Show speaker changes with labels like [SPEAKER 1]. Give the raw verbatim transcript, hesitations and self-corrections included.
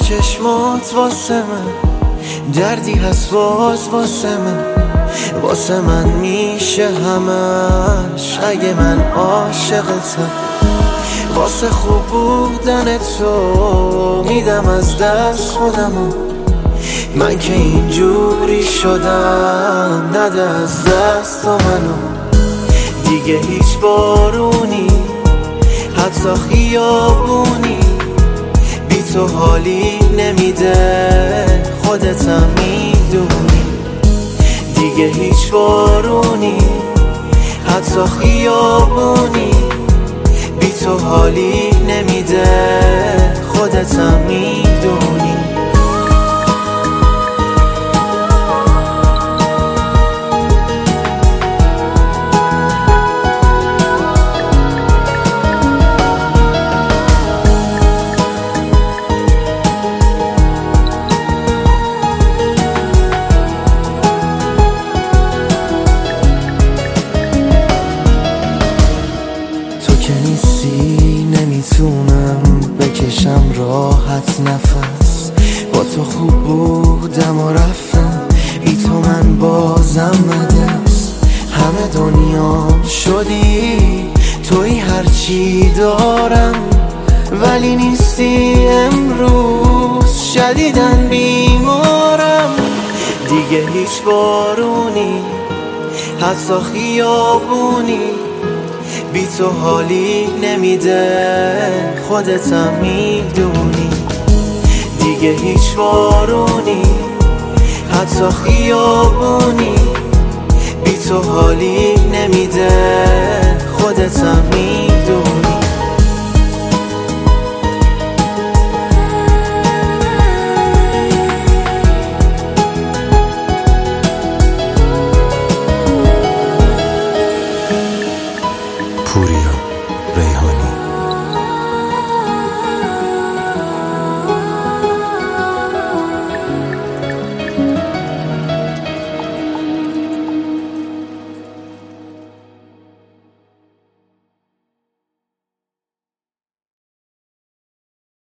[SPEAKER 1] چشمات واسه من دردی هست باز واسه من، واسه من میشه همش اگه من عاشقتم. واسه خوب بودن تو میدم از دست خودمو، من که اینجوری شدم نده از دست تو منو. دیگه هیچ بارونی حتی خیابونی بی تو حالی نمیده، خودتم میدونی. دیگه هیچ بارونی حتی خیابونی بی تو حالی نمیده، خودتم میدونی. که نیستی نمیتونم بکشم راحت نفس، با تو خوب بودم و رفتم، بی تو من بازم مدست. همه دنیا شدی توی هرچی دارم، ولی نیستی امروز شدیدن بیمارم. دیگه هیچ بارونی حتی خیابونی بی تو حالی نمیده، خودتم میدونی. دیگه هیچ بارونی حتی خیابونی بی تو حالی نمیده، خودتم میدونی.